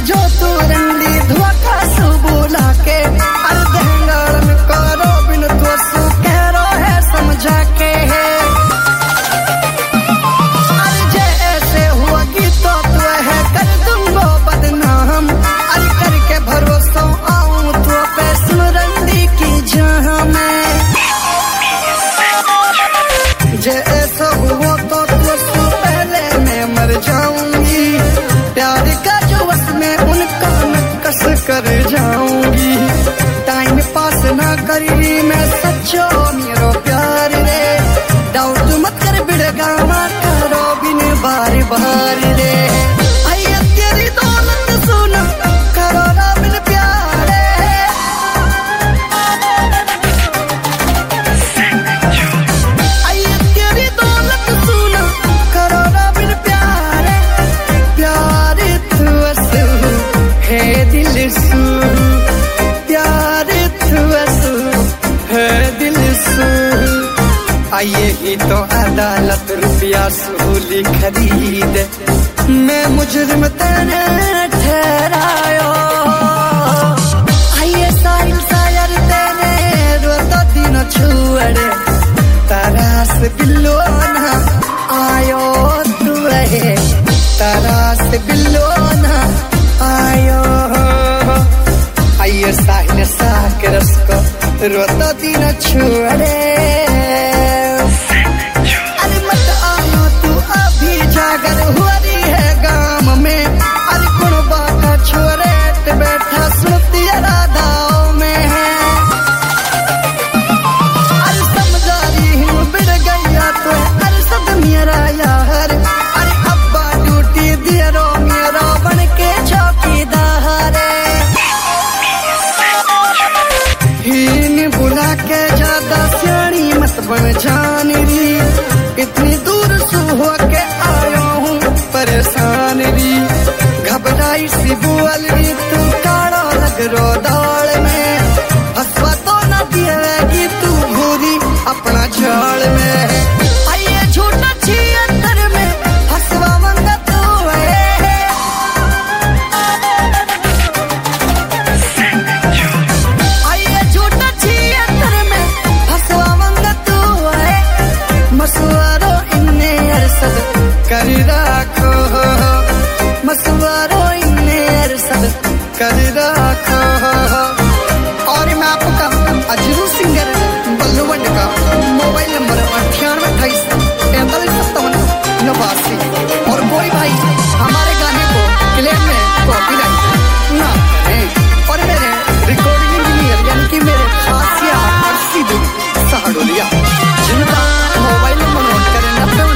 जो तू रंडी धोखा सु बुला के अरे दहंगाड़ में करो बिन तो सु कह रो है समझा के अरे जे ऐसे हुआ कि तो तू है कर दूंगा बदनाम अरे करके भरोसा आऊं तो पे सुन रंडी की जहां में जे ऐसा हुआ तो तू पहले मैं मर जाऊंगी प्यार का जो वस में उनका नक्कस कर जाऊंगी टाइम पास ना करी मैं सच्चो मेरो प्यार रे डाउट मत कर बिड़गा करो बिन बार बार रे आइए तेरी दौलत सुना करो ना बिन प्यार आइए तेरी दौलत सुना करो ना बिन प्यार प्यार तू असू है दिल सू प्यार तू असू है दिल सू आइए ही तो अदालत रुपया सूली खरीद मैं मुजरिम तेरे ठहरायो आइए साहिल सायर तेरे रोता दिन छुअड़े तरास बिल्लो ना आयो तू है तरास बिल्लो ना आयो आइए साहिल साकरस को रोता दिन छुअड़े अरे मत आयो तू अभी जागर हुआ रही है गांव में अरे कुण बाका छोरे बैठा सुनती राधाओं में है अरे समझा रही हूँ बिड़ गया तो अरे सब मेरा यार अरे अब्बा ड्यूटी दिया रो मेरा बन के चौकीदार हीन बुला के ज्यादा सियाणी मत बन जान री इतनी दूर से हो के आया हूँ परेशान री घबराई सी बुअल री तू काड़ा लग रो दाल में हंसवा तो न दिएगी तू भूरी अपना झाड़ में आइए झूठा छी अंदर में हंसवा मंगा तू आइए झूठा छी अंदर में हंसवा मंगा तू मसवारो इन्ने अरसद कर राखो मसवारो इन्ने अरसद कर राखो और मैं आपका अजरू सिंगर बल्लूवंड का मोबाइल नंबर 9828435789 और कोई भाई हमारे गाने को क्लेम में कॉपीराइट ना करें और मेरे रिकॉर्डिंग इंजीनियर यानी कि मेरे खासिया और सीधू सहाडोलिया जिनका मोबाइल नंबर नोट करें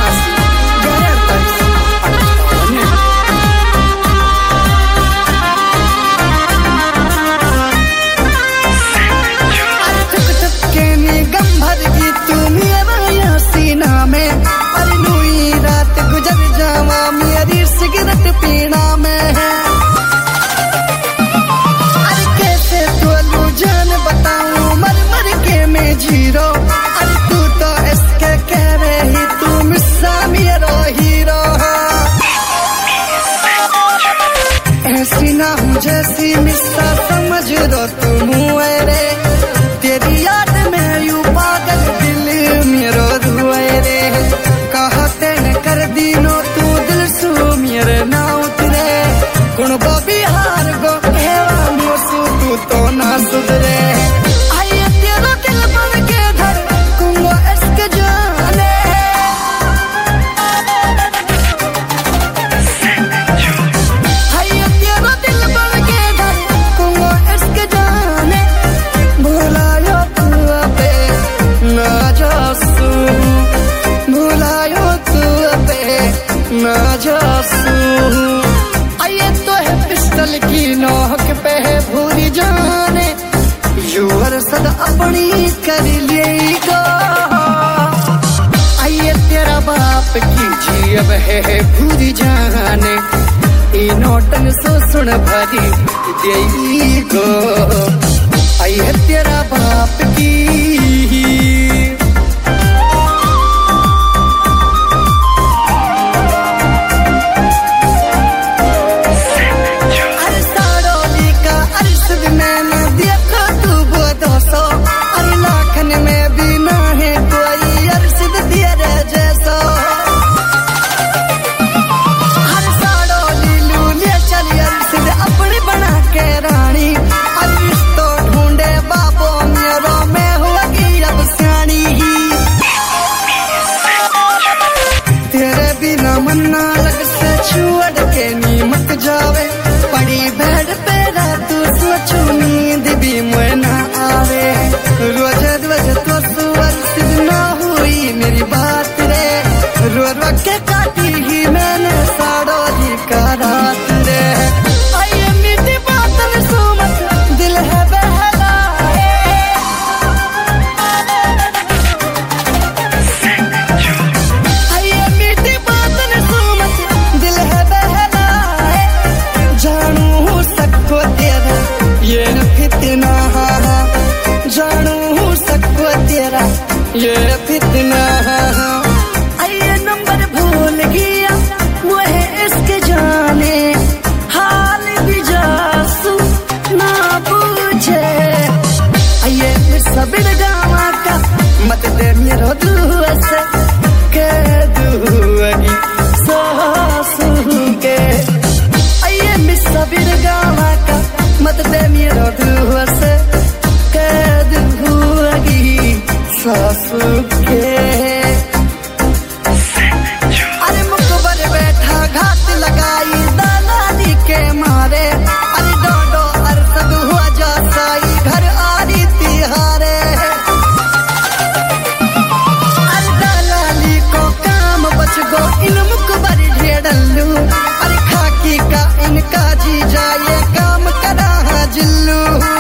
90 सिगरेट पीना में है अरे कैसे तो जान बताऊं मर मर के मैं जीरो अरे तू तो इसके कह रही तू मिस्सा मेरो हीरो ऐसी ना हूँ जैसी मिस्सा समझ दो तुम रे तेरी याद में यूं पागल दिल मेरो रुए रे कहते न कर दीनो तू दिल सू मेरे ना उतरे गुण बबी हार गो हेवा मोसू तू तो ना सुधरे आइए तेरा दिल बन के धर कुंगो इसके जाने आइए तेरा दिल बन के धर कुंगो इसके जाने भुलायो तू अबे ना जासू भुलायो तू अबे ना जासू आइए तो है पिस्टल की नोक पे है भूरी जाने यूर सद अपनी कर लेगा आइए तेरा बाप की जी अब है भूरी जाने ई नोटन सो सुन भरी देगो आइए तेरा बाप की ये फितना ये नंबर भूल गया मुझे इसके जाने हाल भी जासू ना पूछे ये सब गावा का मत दे मेरो दुआ से कह दूंगी सासू के ये सब गावा का मत दे मेरो दुआ से कह दूंगी सासू के अरे मुकबर बैठा घाट लगाई दलाली के मारे अरे डोडो अरसद हुआ जा साई घर आ रही तिहारे अरे दलाली को काम बच गो इन मुकबर ढेडल्लू अरे खाकी का इनका जी जाए काम करा जिल्लू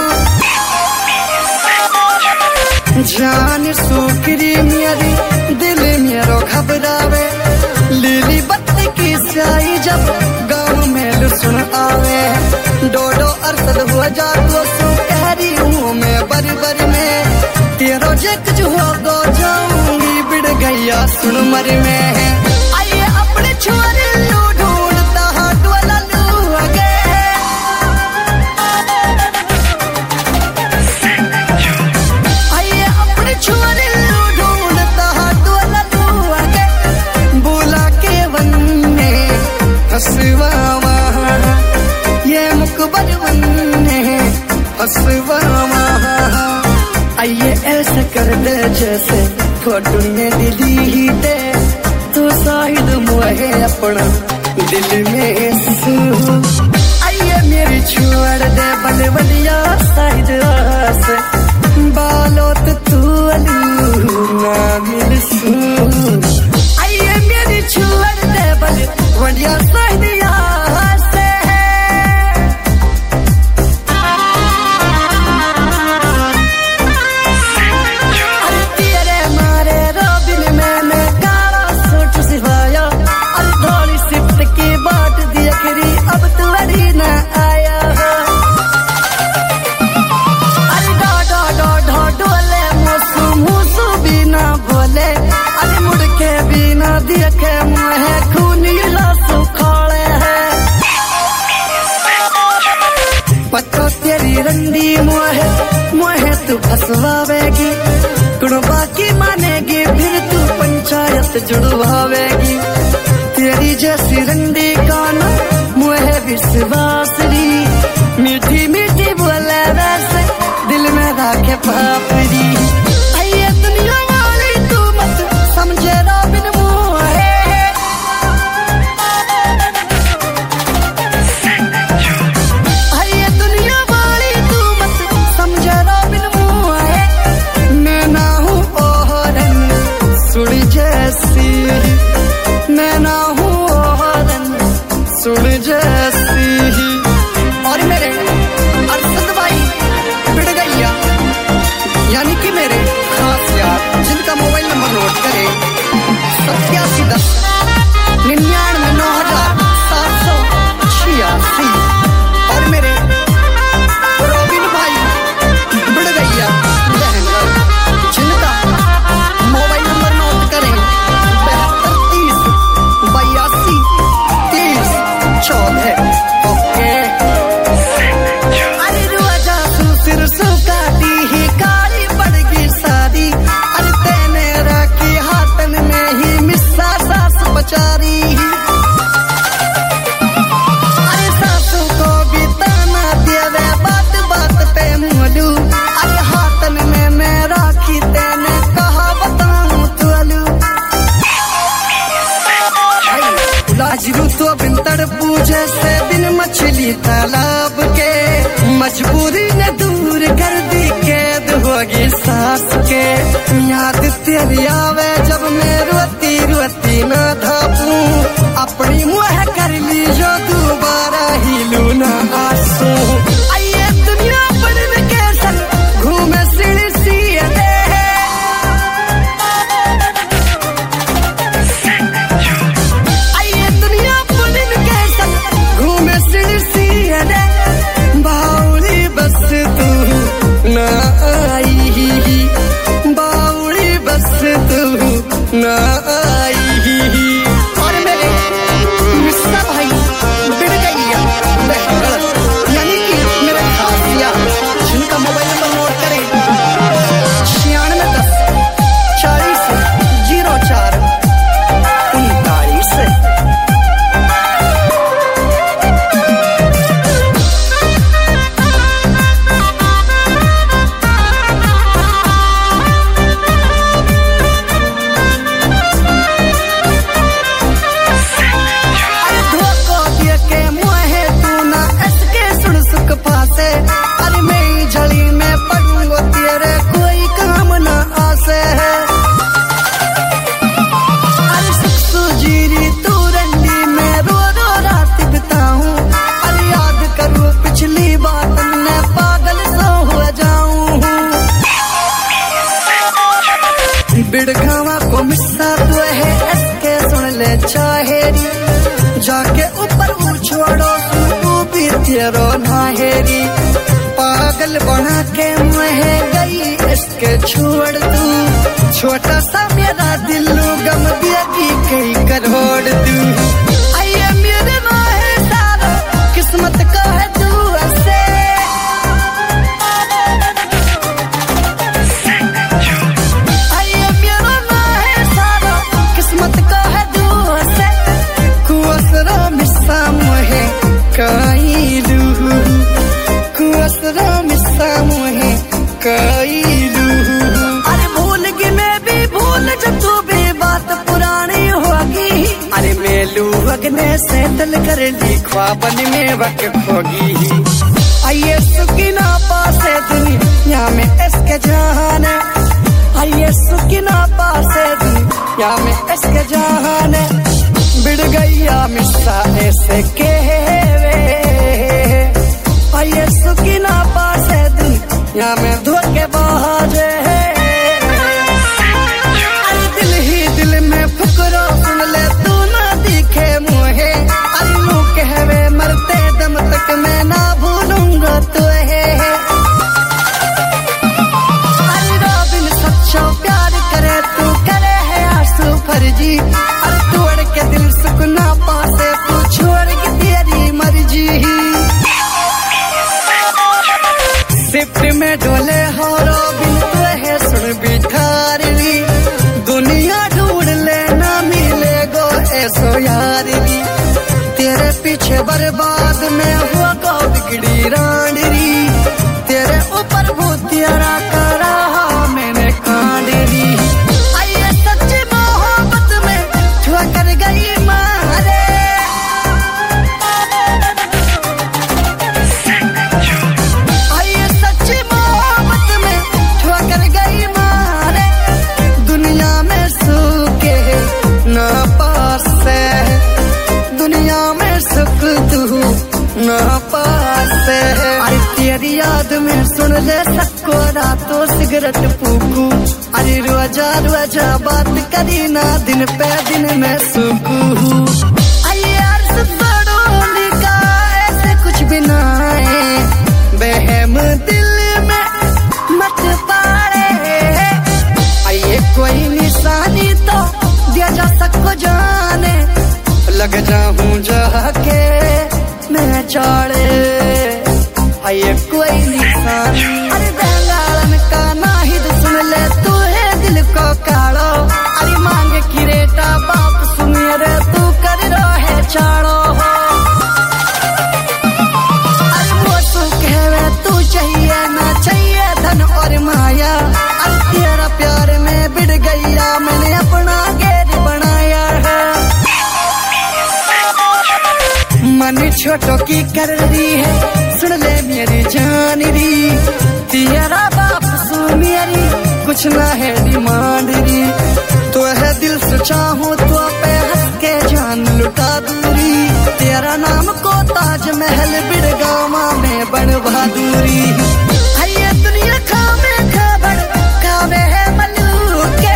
जान सुकरी मेरी दिल मेरो घबरावे लीली बत्ती की स्याही जब गाँव में लुसुन आवे डोडो अरसद हुआ जा तो सो कह रही हूँ मैं बरी बरी में तेरो जग जो हो गो जाऊंगी बिड़ गया सुन मर में आइए अपने छोरे लू ढूंढता हाथ वाला लू आगे छोरे लू ढूंढता हाथ वाला लू आगे बोला के वन्ने हसवा ये मुकबर वन्ने हसवा आइए ऐसा कर दे जैसे फोटो ने दिली दे तो शायद मुझे अपना दिल में सू आइए मेरी छोड़ दे बल बलिया शायद आस बालोत तू अलू ना मिल सू आइए मेरी छोड़ दे बल बलिया शायद से अरे तेरे मारे रोबिन मैंने काला सूट सिवाया अरे थोड़ी सिफ्ट की बाट दिया करी अब तू अड़ी ना आया डोले मुसु मुसु बिना बोले अरे मुड़ के बिना देखे मुहे खूनी लासु खाले है पत्तो तेरी रंडी मुहे मुहे तू फसवावेगी कुड़बा की मानेगी फिर तू पंचायत जुड़वावेगी तेरी जैसी रंडी कान मुहे विश्वास री मीठी मीठी बोले वैसे दिल में राखे पापड़ी आइए दुनिया वाली तू मत समझे रोबिन मुहे आइए दुनिया वाली तू मत समझे रोबिन मुहे मैं ना हूँ ओहरन सुन जैसी मैं ना हूँ ओहरन सुन जैसी और मेरे अरसद भाई बिड़ गया यानी कि मेरे खास यार जिनका मोबाइल नंबर नोट करें 8710 99 9786 और मेरे रोबिन भाई बिड़ गया जिनका मोबाइल नंबर नोट करें 7230 82 30 14 ओके अरे रुआ सिर सुकाती ही काली पड़गी शादी अरे तेने राखी हाथन में ही मिस्सा सास बचारी अरे सासू को भी ताना देवे बात बात पे मोलू अरे हाथन में मैं राखी तेने कहा बताऊं तुलू लाजरू तो बिन तड़पू जैसे बिन मछली तालाब के मजबूरी ने दूर कर दी कैद होगी सास के याद तेरी आवे जब मैं रोती रोती ना धापूं अपनी मुँह कर ली जो दोबारा ही लू ना आंसू आइए दुनिया पढ़ने के संग घूमे सीढ़ी सी आइए दुनिया पढ़ने के संग घूमे सीढ़ी सी बाउली बस तू ना आई बाउली बस तेरो नाहेरी पागल बना के मुहे गई इसके छोड़ तू छोटा सा मेरा दिल गम देगी कई करोड़ तू आइए मेरे नाहे सारा किस्मत का है तू ऐसे आइए मेरा नाहे सारा किस्मत का है तू ऐसे कुसरा मिसा मुहे काईलू कुसरा मिसा मुहे काईलू अरे भूल गई मैं भी भूल जब तू भी बात पुरानी होगी अरे मेलू अगने से तल कर ली ख्वाबन में वक्त होगी आइए सुकिना पासे दुनिया में इसके जहान आइए सुकिना पासे दुनिया में इसके जहान बिड़ गैया मिसा ऐसे कहवे आइए सुकिना पासे दुनिया में धोखे बाजे दिल ही दिल में फुकरो सुन ले तू ना दिखे मुहे अल्लू कहवे मरते दम तक मैं ना भूलूंगा तुहे अरे बिन सच्चा प्यार करे तू करे है आंसू फर्जी अरे तोड़ के दिल सुकना पासे तू छोड़ के तेरी मर्जी शिफ्ट में डोले हो बिन तो है सुन बिठारी दुनिया ढूंढ लेना मिले गो ऐसो यारी तेरे पीछे बर्बाद में हुआ गो बिगड़ी रांडरी तेरे ऊपर भूतियारा करा मैंने कांडरी आइए सच्ची मोहब्बत में छुआ कर गई मारे आइए सच्ची मोहब्बत में छुआ कर गई मारे दुनिया में सुखे न पासे दुनिया में सुख तू न पासे अरे तेरी याद में सुन ले सबको रातों सिगरेट फूकू अरे रोजा बात करी ना दिन पे दिन में सुकू आइए अर्ज बड़ोली का ऐसे कुछ भी ना है बहम दिल में मत पाड़े आइए कोई निशानी तो दिया जा सबको जाने लग जाऊं जाके मैं चाड़े आइए कोई निशानी अरे बेलालन का नाहिद सुन ले तू है दिल को काढ़ो अरे मांग की रेटा बाप सुनिए रे तू कर रो है चाड़ो अरे वो तू कहवे तू चाहिए ना चाहिए धन और माया अरे तेरा प्यार में बिड़ गया मैंने अपना गेर बनाया है मन छोटों की कर रही है सुन ले मेरी जान री तेरा बाप सु मेरी कुछ ना है डिमांड री तो है दिल से चाहूं तो पे हंस के जान लुटा दूरी तेरा नाम को ताजमहल बिड़गामा में बन बहादुरी आइए दुनिया खावे खबर खावे है मलूके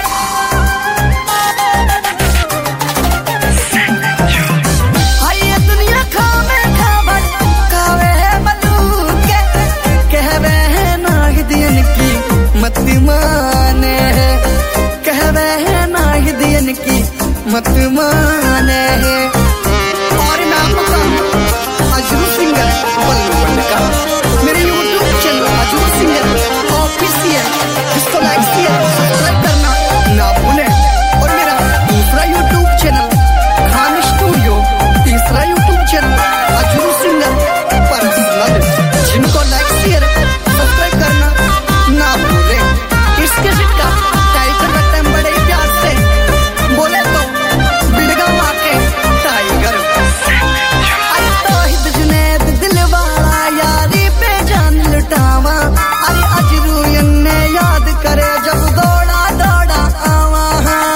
आइए दुनिया खावे खबर खावे है मलूके कहवे है नाहिदियन की मत माने कहवे है नाहिदियन की मत माने और मैं आपको अजरू सिंगर बल्लू का मेरे YouTube channel Ajru singer official जिसको लाइक शेयर सब्सक्राइब करना ना भूलें और मेरा दूसरा YouTube चैनल खान स्टूडियो तीसरा YouTube channel Ajru singer personal जिनको लाइक शेयर सब्सक्राइब करना ना भूलें इसके का टाइटल रखते हैं बड़े प्यार से बोले तो बिड़गांव आके टाइगर अरे तौहीद जुनैद दिल वाला यारी पे जान लुटावा अरे अजरू ने याद करे जब दौड़ा दौड़ा आवा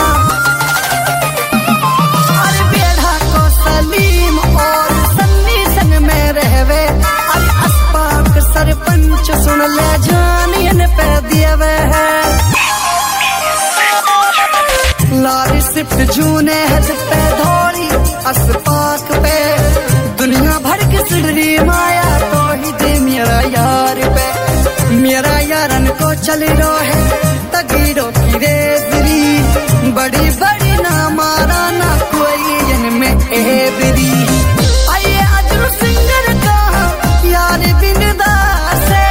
अरे बेढ़ा को सलीम और सन्नी संग में रहवे अरे अस्पाक सरपंच सुन ले जानियन पे दियवे है लारी सिफ्ट जूने हद पे धोड़ी अस्पाक पे दुनिया भर के किसरी माया तो ही दे मेरा यार पे, मेरा यारन को चल रो है तगीरों की रेजरी, बड़ी बड़ी ना मारा ना कोई इनमें एबरी। आइए अजरू सिंगर का यार बिनदास है,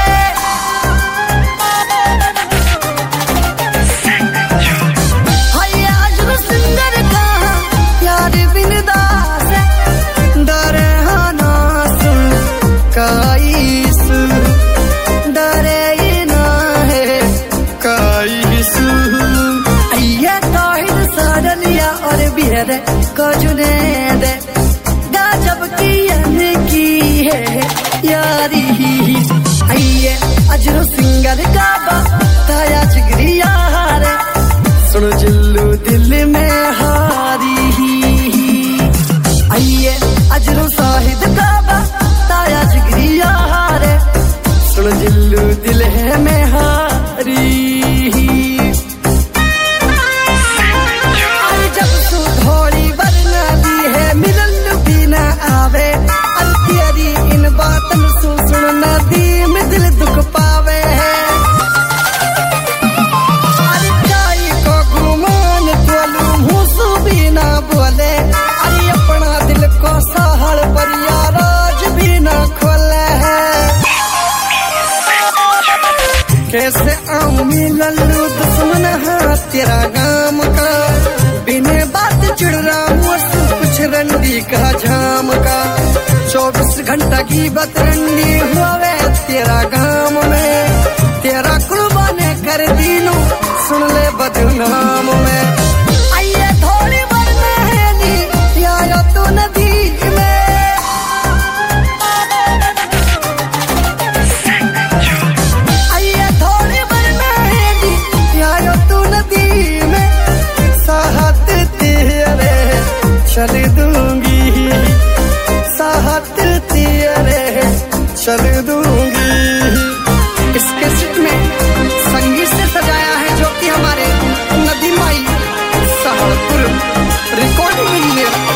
आइए अजरू सिंगर का यार बिनदास है, डरे ना सुन काईस, डरे ना है काईस। आइए ताहिर साडलिया और बिहर को जुने दे, गजब की है यारी। आइए अजरू सिंगर का बताया जिगरी यार, सुनो जिल्लू दिल में हारी। आइए अजरू साहिद का बताया जिगरी यार, सुनो जिल्लू दिल है में हारी। जब तू थोड़ी वरना दी है मिलन भी ना आवे, अल तेरी इन बातन सु सुनना दी में दिल दुख पावे है। अरे काई को गुमान तोलू मुसु भी ना बोले, अरे अपना दिल को सहल पर याराज भी ना खोले है। कैसे आऊं मिललू दुश्मन हाँ तेरा गाम का, बिने बात चिड़ रहा हूँ कुछ रंडी का झाम का, 24 घंटा की बतरंडी हुए तेरा गाम में, तेरा कुर्बाने कर दीनू सुन ले बदनाम में। आइए थोड़ी वरना है नी आयो तू नदी में, आइए थोड़ी वरना है नी आयो तू नदी में, साहत तेरे चल दूंगी, साहत तेरे चल दूंगी। इसके सिट में